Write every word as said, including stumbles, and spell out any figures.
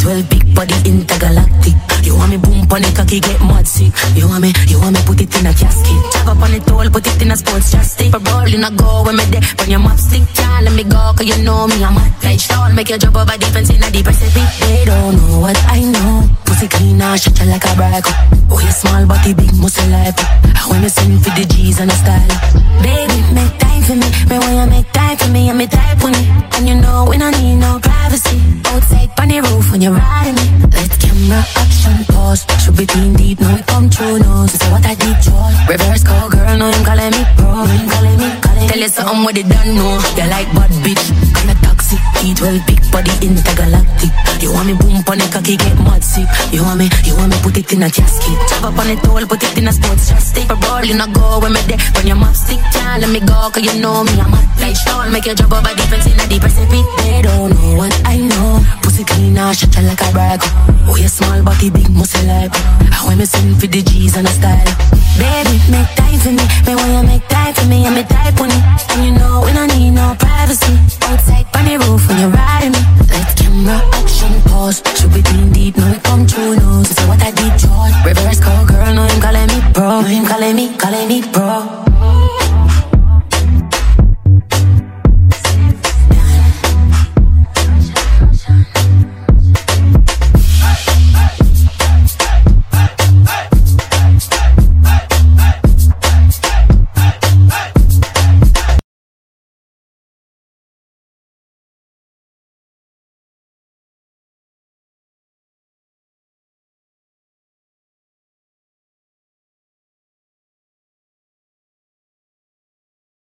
well, big body intergalactic. You want me boom pon it, cocky get mud sick. You want me, you want me put it in a casket. Chop up on it all, put it in a sports chassis. For ball, you not go when me there. When your mop stick, can't let me go, cause you know me, I'm hot like stone. Make you drop over defense in a deep Pacific. They don't know what I know. Pussy clean, I shut you like a brag. Oh, you small body, big muscle life. When me sing for the G's and the style. Baby, make time for me. Me when you make time for me, I'm a type on it. And you know when I need no privacy. Outside on the roof when you're riding me. Let camera action pause. Should be clean deep, no it come true, no. So say what I did, Joy. Reverse call, girl, no him calling me pro. No him calling me, calling. Tell you something what they don't know. You like bad bitch, kinda toxic. Eat well, big body, intergalactic. You want me boom pon it, cocky get mud sick. You want me, you want me put it in a casket. Chop up on it all, put it in a sports chassis. For ball, you not go when me there. When your mop stick, can't let me go, cause you know me, I'm hot like stone. Make you drop over defense in a deep Pacific. They don't know what I know. Pussy clean, I shut you like a brag. Oh, you small body, big muscle like. When me sing for the G's and the style. Baby, make time for me. Me when you make time for me, I'm a type on it. And you know when